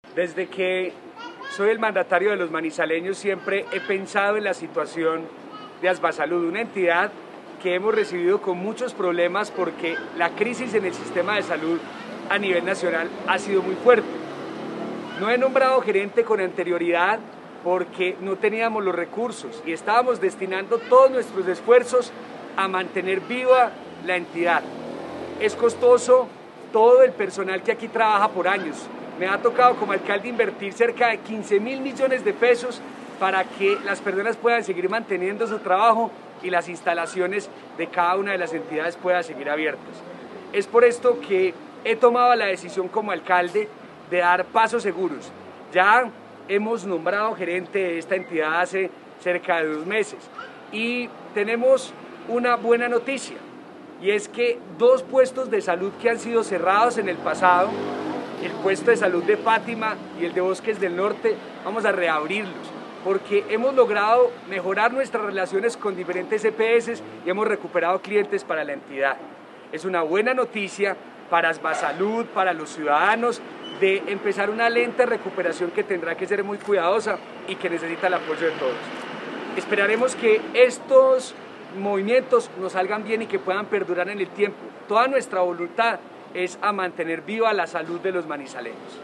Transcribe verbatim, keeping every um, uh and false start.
Desde que soy el mandatario de los manizaleños siempre he pensado en la situación de Asbasalud, una entidad que hemos recibido con muchos problemas porque la crisis en el sistema de salud a nivel nacional ha sido muy fuerte. No he nombrado gerente con anterioridad porque no teníamos los recursos y estábamos destinando todos nuestros esfuerzos a mantener viva la entidad. Es costoso todo el personal que aquí trabaja por años. Me ha tocado como alcalde invertir cerca de quince mil millones de pesos para que las personas puedan seguir manteniendo su trabajo y las instalaciones de cada una de las entidades puedan seguir abiertas. Es por esto que he tomado la decisión como alcalde de dar pasos seguros. Ya hemos nombrado gerente de esta entidad hace cerca de dos meses y tenemos una buena noticia, y es que dos puestos de salud que han sido cerrados en el pasado, el puesto de salud de Fátima y el de Bosques del Norte, vamos a reabrirlos, porque hemos logrado mejorar nuestras relaciones con diferentes E P S y hemos recuperado clientes para la entidad. Es una buena noticia para Asbasalud, para los ciudadanos, de empezar una lenta recuperación que tendrá que ser muy cuidadosa y que necesita el apoyo de todos. Esperaremos que estos movimientos nos salgan bien y que puedan perdurar en el tiempo. Toda nuestra voluntad es a mantener viva la salud de los manizaleños.